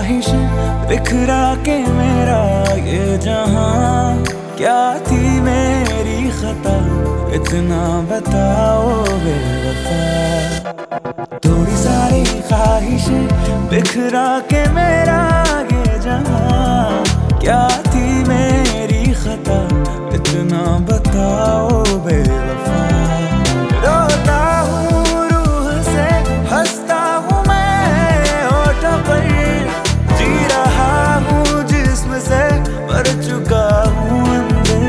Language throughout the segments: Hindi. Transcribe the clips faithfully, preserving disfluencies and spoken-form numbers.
ख्वाहिशें बिखरा के मेरा ये जहां, क्या थी मेरी खता इतना बताओ बेवफा। थोड़ी सारी ख्वाहिशें बिखरा के मेरा ये जहां, क्या थी मेरी खता इतना बताओ बेवफा। रोता हूँ रूह से, हंसता हूँ मैं होठों पर, जी रहा हूँ जिस्म से, मर चुका हूँ अंदर।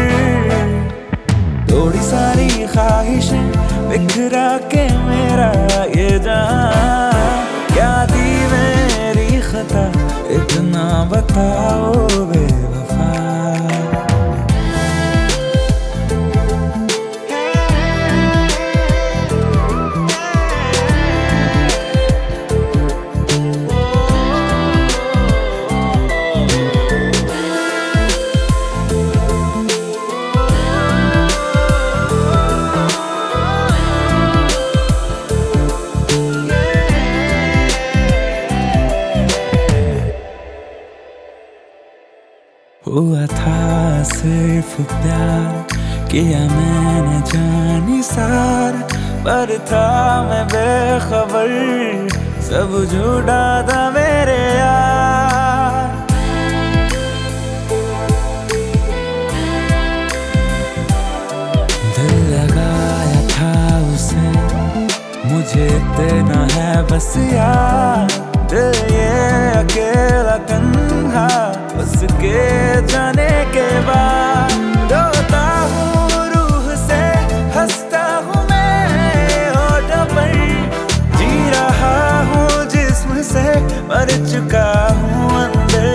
थोड़ी सारी ख्वाहिशें बिखरा के मेरा ये जहां, क्या थी मेरी खता इतना बताओ बेवफा। हुआ था सिर्फ प्यार, किया मैंने जानी सार, पर था मैं बेखबर, सब झूठा था मेरे यार। दिल लगाया था उसे, मुझे देना है बस यार। दिल ये अकेला तन्हा उसके जाने के बाद, रोता हूँ रूह से, हंसता हूँ मैं होठों पर, जी रहा हूँ जिस्म से, मर चुका हूँ अंदर।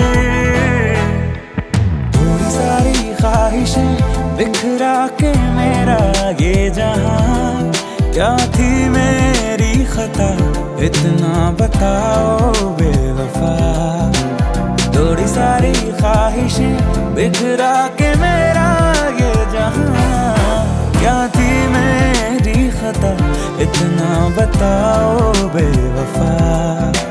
थोड़ी सारी ख्वाहिशें बिखरा के मेरा ये जहां, क्या थी मेरी खता इतना बताओ बेवफा। थोड़ी सारी ख्वाहिशें बिखरा के मेरा ये जहां, क्या थी मेरी खता इतना बताओ बेवफा।